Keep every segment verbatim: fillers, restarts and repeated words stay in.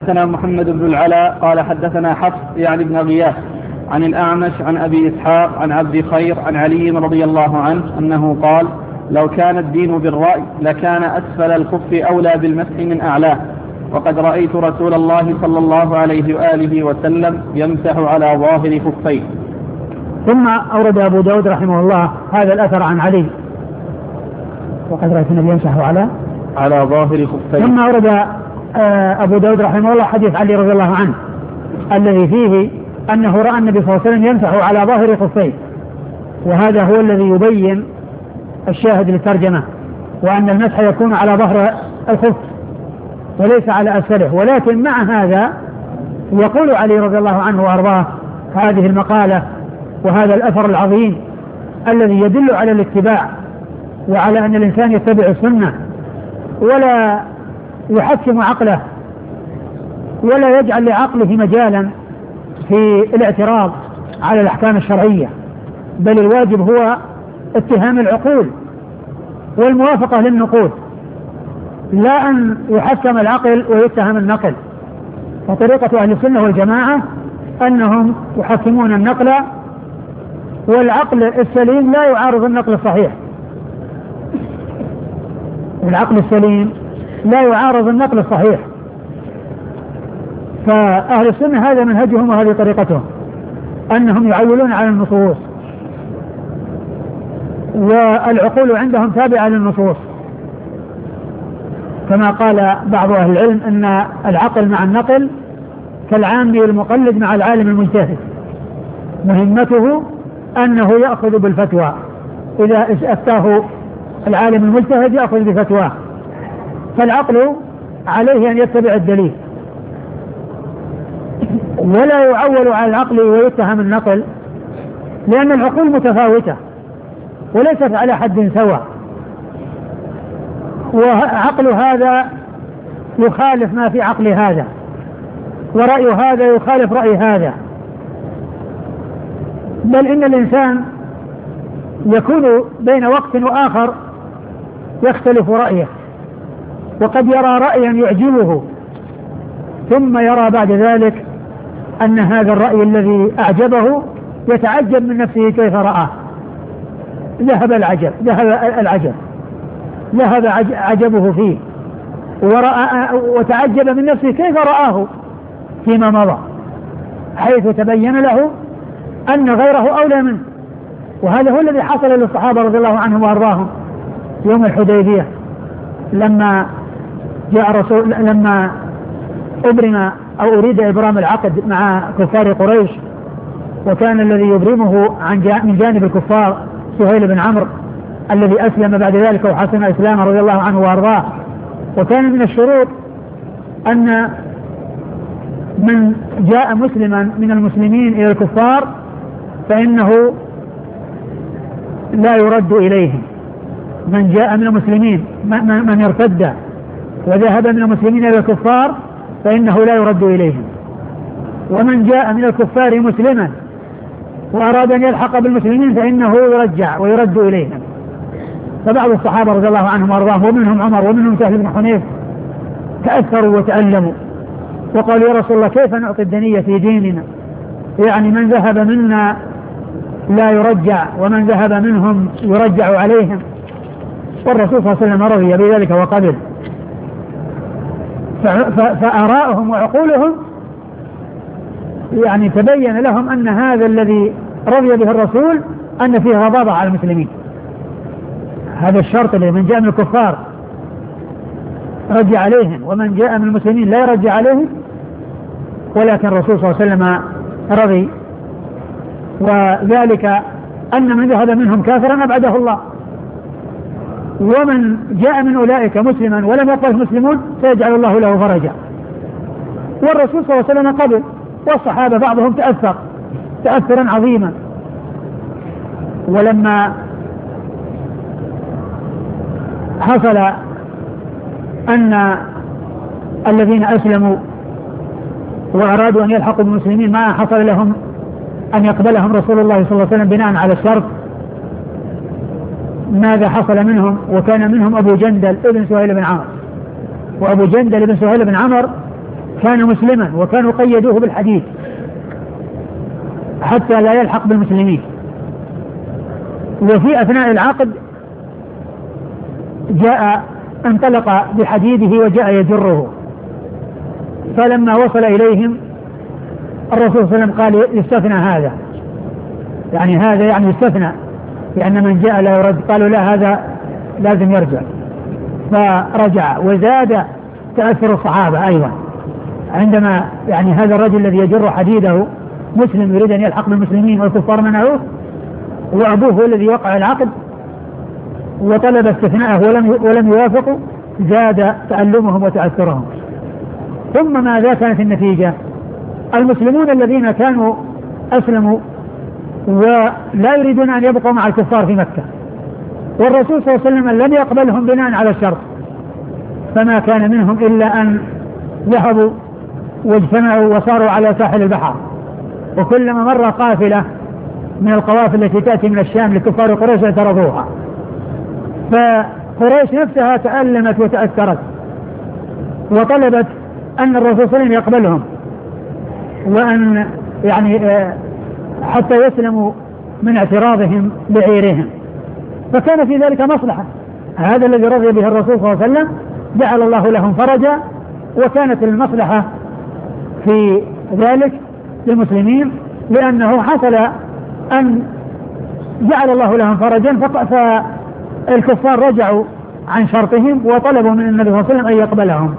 حدثنا محمد بن العلاء قال حدثنا حفص يعني بن غياث عن الأعمش عن أبي إسحاق عن عبد خير عن علي رضي الله عنه أنه قال: لو كان الدين بالرأي لكان أسفل الخف أولى بالمسح من أعلاه، وقد رأيت رسول الله صلى الله عليه وآله وسلم يمسح على ظاهر خفيه. ثم أورد أبو داود رحمه الله هذا الأثر عن علي: وقد رأيت النبي يمسح على على ظاهر خفيه. ثم أورد أبو داود رحمه الله حديث علي رضي الله عنه الذي فيه أنه رأى النبي صلى الله عليه وسلم يمسح على ظاهر خفيه، وهذا هو الذي يبين الشاهد للترجمة، وأن المسح يكون على ظهر الخف وليس على أسفله. ولكن مع هذا يقول علي رضي الله عنه وأرضاه هذه المقالة وهذا الأثر العظيم الذي يدل على الاتباع وعلى أن الإنسان يتبع السنة ولا يحكم عقله ولا يجعل لعقله مجالا في الاعتراض على الأحكام الشرعية، بل الواجب هو اتهام العقول والموافقة للنقول، لا أن يحكم العقل ويتهم النقل. فطريقة أهل السنة والجماعة أنهم يحكمون النقل، والعقل السليم لا يعارض النقل الصحيح، العقل السليم لا يعارض النقل الصحيح. فأهل السنة هذا منهجهم وهذه طريقتهم، أنهم يعولون على النصوص، والعقول عندهم تابعة للنصوص، كما قال بعض أهل العلم أن العقل مع النقل كالعامي المقلد مع العالم المجتهد، مهمته أنه يأخذ بالفتوى، إذا أفتاه العالم المجتهد يأخذ بفتواه، فالعقل عليه أن يتبع الدليل ولا يعول على العقل ويتهم النقل، لأن العقول متفاوتة وليست على حد سواء، وعقل هذا يخالف ما في عقل هذا، ورأي هذا يخالف رأي هذا، بل إن الإنسان يكون بين وقت وآخر يختلف رأيه، وقد يرى رأيا يعجبه ثم يرى بعد ذلك أن هذا الرأي الذي أعجبه يتعجب من نفسه كيف رآه، ذهب العجب ذهب العجب ذهب عجبه فيه، ورأى وتعجب من نفسه كيف رآه فيما مضى، حيث تبين له أن غيره أولى منه. وهذا هو الذي حصل للصحابة رضي الله عنهم وأرضاهم يوم الحديبية، لما جاء رسول لما أبرم أو أريد إبرام العقد مع كفار قريش، وكان الذي يبرمه عن من جانب الكفار سهيل بن عمرو الذي أسلم بعد ذلك وحسن إسلامه رضي الله عنه وأرضاه. وكان من الشروط أن من جاء مسلما من المسلمين إلى الكفار فإنه لا يرد إليهم، من جاء من المسلمين من ارتد وذهب من المسلمين إلى الكفار فإنه لا يرد إليهم، ومن جاء من الكفار مسلما وأراد أن يلحق بالمسلمين فإنه يرجع ويرد إليهم. فبعض الصحابة رضي الله عنهم وأرضاهم ومنهم عمر ومنهم سهل بن حنيف تأثروا وتألموا وقالوا: يا رسول الله كيف نعطي الدنية في ديننا؟ يعني من ذهب منا لا يرجع ومن ذهب منهم يرجع عليهم. والرسول صلى الله عليه وسلم رضي بذلك وقبل، فآراءهم وعقولهم يعني تبين لهم أن هذا الذي رضي به الرسول أن فيه غضاضة على المسلمين، هذا الشرط اللي من جاء من الكفار رجع عليهم ومن جاء من المسلمين لا يرجع عليهم، ولكن الرسول صلى الله عليه وسلم رضي، وذلك أن من ذهب منهم كافرا أبعده الله، ومن جاء من أولئك مسلما ولم يقبل مسلمون سيجعل الله له فرجا. والرسول صلى الله عليه وسلم قبل، والصحابة بعضهم تأثر تأثرا عظيما. ولما حصل أن الذين أسلموا وأرادوا أن يلحقوا بالمسلمين ما حصل لهم أن يقبلهم رسول الله صلى الله عليه وسلم بناء على الشرط، ماذا حصل منهم؟ وكان منهم أبو جندل ابن سهيل بن عمرو، وأبو جندل ابن سهيل بن عمرو كان مسلما وكانوا قيدوه بالحديد حتى لا يلحق بالمسلمين، وفي أثناء العقد جاء انطلق بحديده وجاء يجره، فلما وصل إليهم الرسول صلى الله عليه وسلم قال يستثنى هذا، يعني هذا يعني يستثنى، لأن من جاء لا يرد، قالوا لا هذا لازم يرجع، فرجع. وزاد تأثر الصحابة أيضا عندما يعني هذا الرجل الذي يجر حديده مسلم يريد أن يلحق بالمسلمين والكفار منعوه، وأبوه هو الذي وقع العقد وطلب استثناءه ولم ولم يوافقوا، زاد تألمهم وتأثرهم. ثم ماذا كانت النتيجة؟ المسلمون الذين كانوا أسلموا ولا يريدون أن يبقوا مع الكفار في مكة، والرسول صلى الله عليه وسلم لم يقبلهم بناء على الشرط، فما كان منهم إلا أن ذهبوا واجتمعوا وصاروا على ساحل البحر، وكلما مر قافلة من القوافل التي تأتي من الشام لكفار قريش اعترضوها، فقريش نفسها تألمت وتأثرت وطلبت أن الرسول صلى الله عليه وسلم يقبلهم، وأن يعني حتى يسلموا من اعتراضهم بعيرهم، فكان في ذلك مصلحة. هذا الذي رضي به الرسول صلى الله عليه وسلم جعل الله لهم فرجا، وكانت المصلحة في ذلك للمسلمين، لأنه حصل أن جعل الله لهم فرجا، فالكفار رجعوا عن شرطهم وطلبوا من النبي صلى الله عليه وسلم أن يقبلهم.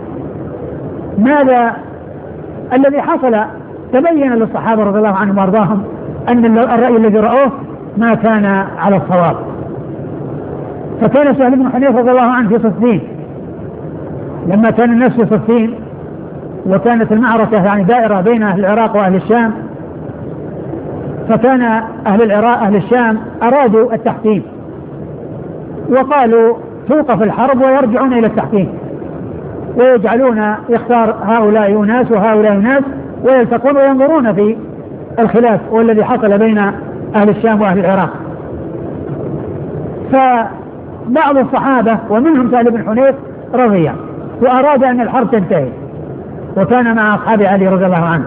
ماذا الذي حصل؟ تبين للصحابة رضي الله عنهم وارضاهم أن الرأي الذي رأوه ما كان على الصواب. فكان سهل بن حنيفة رضي الله عنه في صفين، لما كان الناس في صفين وكانت المعركة يعني دائرة بين أهل العراق وأهل الشام، فكان أهل العراق أهل الشام أرادوا التحكيم وقالوا توقف الحرب ويرجعون إلى التحكيم، ويجعلون يختار هؤلاء أناس وهؤلاء أناس ويلتقون وينظرون في الخلاف والذي حصل بين أهل الشام وأهل العراق. فبعض الصحابة ومنهم سهل بن حنيف رضي وأراد أن الحرب تنتهي، وكان مع أصحاب علي رضي الله عنه.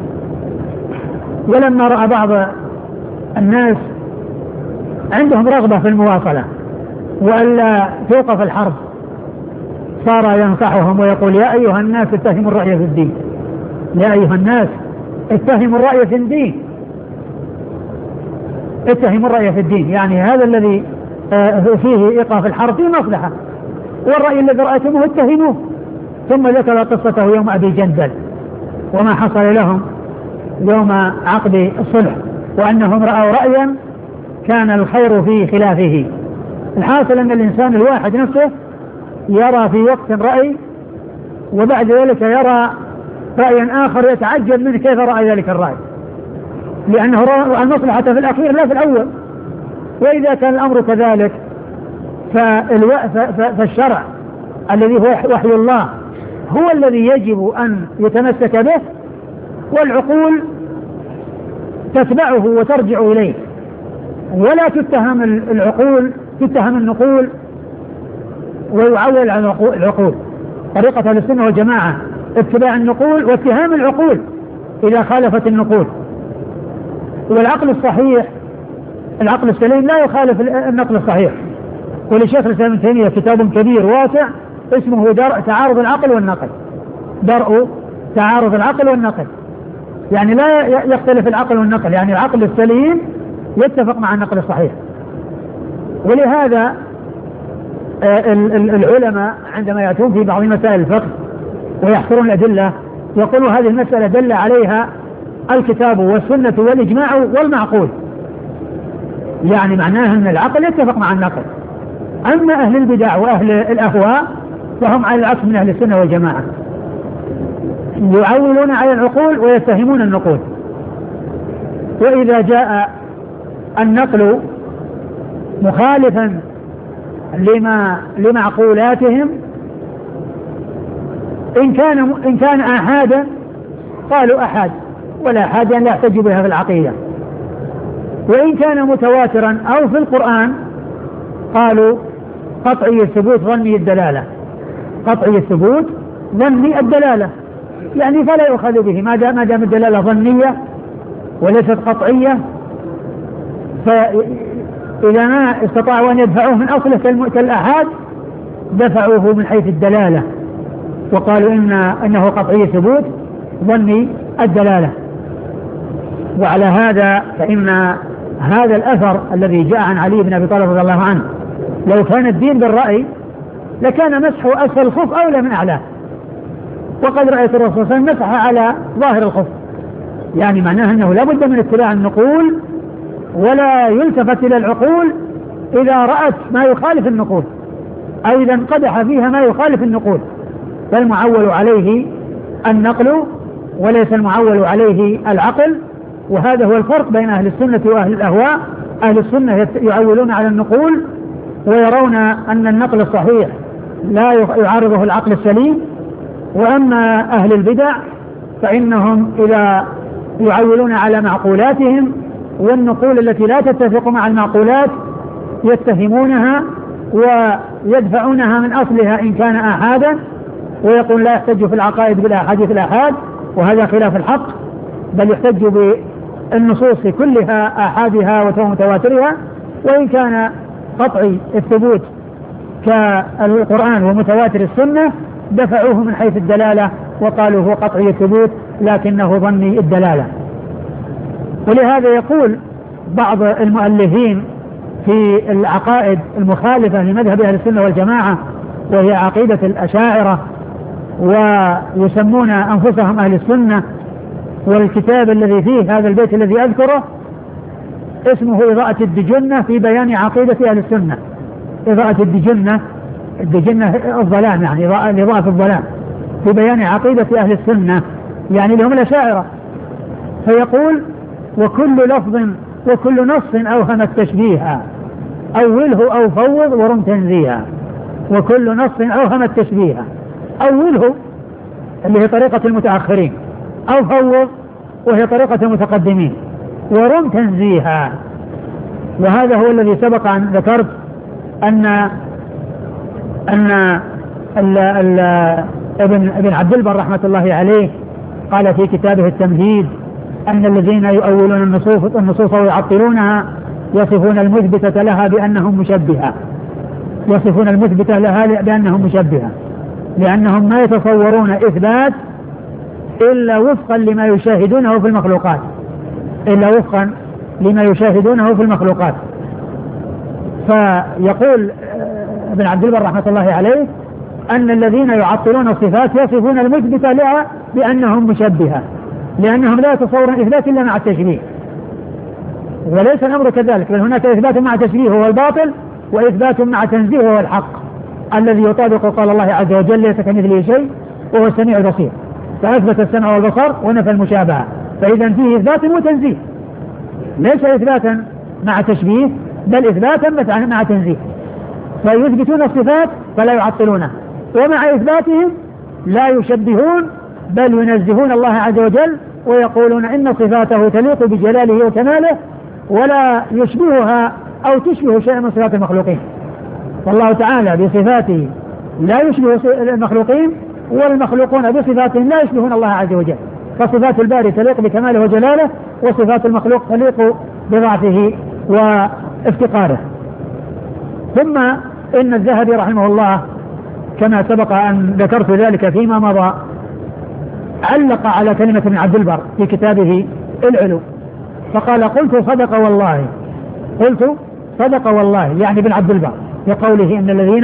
ولما رأى بعض الناس عندهم رغبة في المواصلة وألا توقف الحرب، صار ينصحهم ويقول يا أيها الناس اتهموا الرأي في الدين، يا أيها الناس اتهموا الرأي في الدين، اتهموا الرأي في الدين، يعني هذا الذي فيه إيقاف الحرب فيه مصلحة، والرأي الذي رأيتموه اتهموه. ثم ذكر قصته يوم أبي جندل وما حصل لهم يوم عقد الصلح، وأنهم رأوا رأيا كان الخير في خلافه. الحاصل أن الإنسان الواحد نفسه يرى في وقت رأي وبعد ذلك يرى رأيا آخر يتعجب منه كيف رأى ذلك الرأي، لأنه رأى المصلحة في الأخير لا في الأول. وإذا كان الأمر كذلك فالشرع الذي هو وحي الله هو الذي يجب أن يتمسك به، والعقول تتبعه وترجع إليه، ولا تتهم العقول تتهم النقول ويعول على العقول. طريقة أهل السنة والجماعة اتباع النقول واتهام العقول إذا خالفت النقول، والعقل الصحيح العقل السليم لا يخالف النقل الصحيح. ولشيخ الإسلام ابن تيمية كتاب كبير واسع اسمه درء تعارض العقل والنقل، درء تعارض العقل والنقل، يعني لا يختلف العقل والنقل، يعني العقل السليم يتفق مع النقل الصحيح. ولهذا العلماء عندما يأتون في بعض مسائل الفقه ويحصرون الأدلة يقولوا هذه المسألة دل عليها الكتاب والسنة والإجماع والمعقول، يعني معناها أن العقل يتفق مع النقل. أما أهل البدع وأهل الأهواء فهم على العكس من أهل السنة والجماعة، يعولون على العقول ويتهمون النقول. وإذا جاء النقل مخالفا لما لمعقولاتهم إن كان إن كان آحادا قالوا أحاد، ولا أحاد لا يحتج بها في العقيدة. وإن كان متواترا أو في القرآن قالوا قطعي الثبوت ظني الدلالة، قطعي الثبوت ظني الدلالة. يعني فلا يؤخذ به ما دام ما دام الدلالة ظنية وليست قطعية. فإذا ما استطاعوا أن يدفعوه من أصله كالآحاد دفعوه من حيث الدلالة وقالوا إن أنه قطعي ثبوت ظني الدلالة. وعلى هذا فإن هذا الأثر الذي جاء عن علي بن أبي طالب رضي الله عنه لو كان الدين بالرأي لكان مسح أسفل الخف أولى من أعلاه، وقد رأيت الرسول صلى الله عليه وسلم مسح على ظاهر الخف، يعني معناه أنه لا بد من اتباع النقول ولا يلتفت إلى العقول إذا رأت ما يخالف النقول أو إذا انقدح فيها ما يخالف النقول، فالمعول عليه النقل وليس المعول عليه العقل. وهذا هو الفرق بين أهل السنة وأهل الأهواء. أهل السنة يعولون على النقول ويرون أن النقل الصحيح لا يعارضه العقل السليم، وأما أهل البدع فإنهم إذا يعولون على معقولاتهم والنقول التي لا تتفق مع المعقولات يتهمونها ويدفعونها من أصلها إن كان آحادا، ويقول لا يحتج في العقائد بالآحاديث الآحاد، وهذا خلاف الحق، بل يحتج بالنصوص كلها آحادها ومتواترها، وإن كان قطعي الثبوت كالقرآن ومتواتر السنة دفعوه من حيث الدلالة وقالوا هو قطعي الثبوت لكنه ظني الدلالة. ولهذا يقول بعض المؤلفين في العقائد المخالفة لمذهب أهل السنة والجماعة وهي عقيدة الأشاعرة، ويسمون أنفسهم أهل السنة، والكتاب الذي فيه هذا البيت الذي أذكره اسمه إضاءة الدجنة في بيان عقيدة أهل السنة. إضاءة الدجنة، الدجنة الظلام يعني الإضاءة في الظلام، في بيان عقيدة أهل السنة يعني لهم الأشاعرة. فيقول وكل لفظ وكل نص أوهم التشبيه أوله أو فوض ورم تنزيها. وكل نص أوهم التشبيه أوله اللي هي طريقة المتأخرين، أو فوض وهي طريقة المتقدمين، ورم تنزيها. وهذا هو الذي سبق أن ذكرت أن أن ال ال ابن ابن عبد البر رحمة الله عليه قال في كتابه التمهيد أن الذين يؤولون النصوص النصوص ويعطلونها يصفون المثبتة لها بأنهم مشبهة، يصفون المثبتة لها بأنهم مشبهة، لأنهم ما يتصورون إثبات إلا وفقا لما يشاهدونه في المخلوقات، إلا وفقا لما يشاهدونه في المخلوقات. فيقول ابن عبد البر رحمة الله عليه أن الذين يعطلون الصفات يصفون المثبتة لها بأنهم مشبهة، لأنهم لا يتصورون إثبات إلا مع التشبيه. وليس الأمر كذلك، بل هناك إثبات مع تشبيه هو الباطل، وإثبات مع تنزيه هو الحق الذي يطابق قال الله عز وجل ليس كمثله شيء وهو السميع البصير، فأثبت السمع والبصر ونفى المشابهة، فإذا فيه إثبات وتنزيه، ليس إثباتا مع تشبيه بل إثباتا مع تنزيه. فيثبتون الصفات فلا يعطلونها، ومع إثباتهم لا يشبهون بل ينزهون الله عز وجل ويقولون إن صفاته تليق بجلاله وكماله ولا يشبهها أو تشبه شيئا من صفات المخلوقين. والله تعالى بصفاته لا يشبه المخلوقين، والمخلوقون بصفاتهم لا يشبهون الله عز وجل، فصفات الباري تليق بكماله وجلاله، وصفات المخلوق تليق بضعفه وافتقاره. ثم إن الذهبي رحمه الله كما سبق أن ذكرت ذلك فيما مضى علق على كلمة ابن عبد البر في كتابه العلو فقال قلت صدق والله، قلت صدق والله يعني ابن عبد البر بقوله إن الذين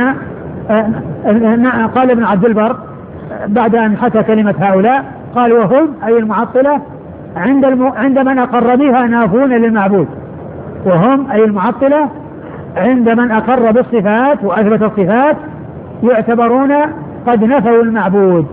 آه قال ابن عبد البر بعد أن حكى كلمة هؤلاء قال وهم أي المعطلة عند, الم... عند من أقر بها نافون للمعبود، وهم أي المعطلة عند من أقر بالصفات وأثبت الصفات يعتبرون قد نفوا المعبود.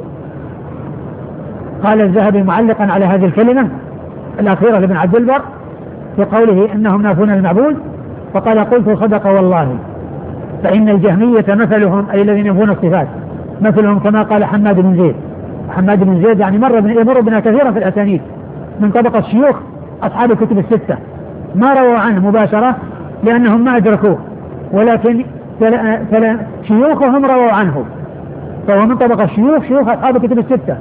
قال الذهبي معلقا على هذه الكلمة الأخيرة لابن عبد البر في قوله إنهم نافون المعبود فقال قلت صدق والله فإن الجهمية مثلهم أي الذين ينفون الصفات مثلهم كما قال حماد بن زيد. حماد بن زيد يعني مر يمر بنا كثيرا في الأسانيد من طبقة الشيوخ أصحاب الكتب الستة، ما رووا عنه مباشرة لأنهم ما أدركوه، ولكن فلا فلا شيوخهم رووا عنه، فهو من طبقة الشيوخ شيوخ أصحاب الكتب الستة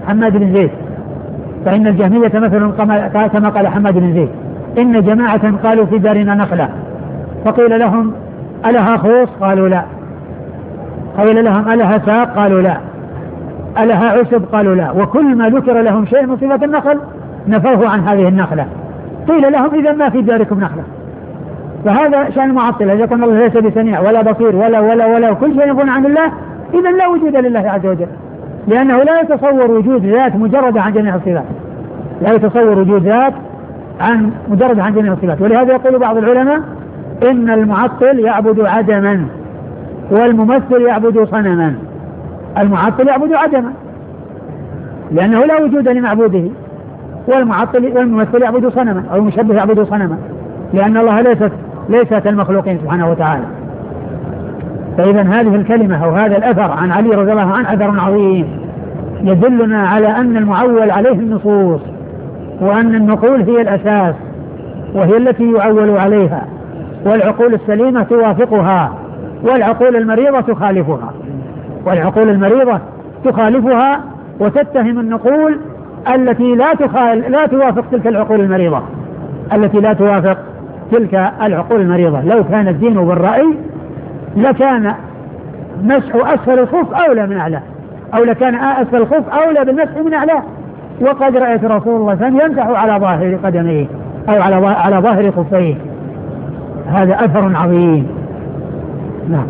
حماد بن زيد، فإن الجهمية مثل كما قال حماد بن زيد إن جماعة قالوا في دارنا نخلة، فقيل لهم ألها خوص؟ قالوا لا. قيل لهم ألها ساق؟ قالوا لا. ألها عشب؟ قالوا لا. وكل ما ذكر لهم شيء من صفة النخل نفوه عن هذه النخلة. قيل لهم إذا ما في داركم نخلة. فهذا شأن المعطلة، إذا كان الله ليس بسميع ولا بصير ولا ولا ولا كل شيء يكون عن الله، إذا لا وجود لله عز وجل، لأنه لا يتصور وجود ذات مجرد عن جميع الصفات، لا يتصور وجود ذات عن مجرد عن جميع الصفات. ولهذا يقول بعض العلماء إن المعطل يعبد عدما والممثل يعبد صنما. المعطل يعبد عدما لأنه لا وجود لمعبوده، والمعطل والممثل يعبد صنما أو المشبه يعبد صنما، لأن الله ليست ليست المخلوقين سبحانه وتعالى. فإذا هذه الكلمة أو هذا الأثر عن علي رضي الله عنه أثر عظيم يدلنا على أن المعول عليه النصوص، وأن النقول هي الأساس وهي التي يعول عليها، والعقول السليمة توافقها والعقول المريضة تخالفها، والعقول المريضة تخالفها وتتهم النقول التي لا تخال لا توافق تلك العقول المريضة التي لا توافق تلك العقول المريضة. لو كان الدين بالرأي لكان مسح أسفل الخف أولى من أعلى، أو لكان أسفل الخف أولى بالمسح من أعلى. وقد رأيت رسول الله صلى الله عليه وسلم يمسح على ظاهر قدميه أو على على ظاهر خفيه. هذا أثر عظيم. نعم.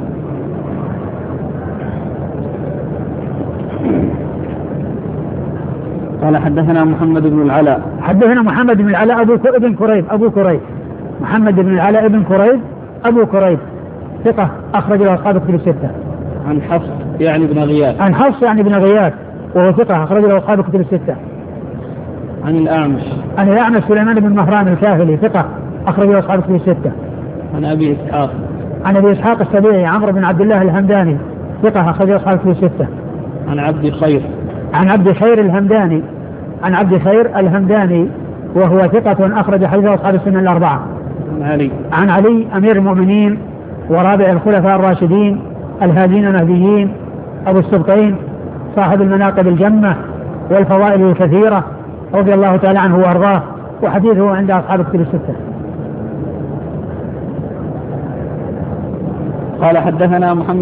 قال حدثنا محمد بن العلاء حدثنا محمد بن العلاء أبو ابن كريب أبو كريب محمد بن العلاء ابن كريب أبو كريب ثقة أخرج له أصحاب الكتب الستة. عن حفص يعني ابن غياث عن حفص يعني ابن غياث وهو ثقة أخرج له أصحاب الكتب الستة. عن الأعمش عن الأعمش سليمان بن مهران الكاهلي ثقة أخرج له أصحاب الكتب الستة. عن أبي إسحاق عن أبي إسحاق السبيعي عمرو بن عبد الله الهمداني ثقة أخرج له أصحاب الكتب الستة. عن عبد خير عن عبد خير الهمداني عن عبد خير الهمداني وهو ثقة أخرج حديثه أصحاب السنة الأربعة. عن علي عن علي أمير المؤمنين ورابع الخلفاء الراشدين الهادين المهديين أبو السبطين صاحب المناقب الجمة والفضائل الكثيرة رضي الله تعالى عنه وأرضاه، وحديثه عند أصحاب الكتب الستة. قال حدثنا محمد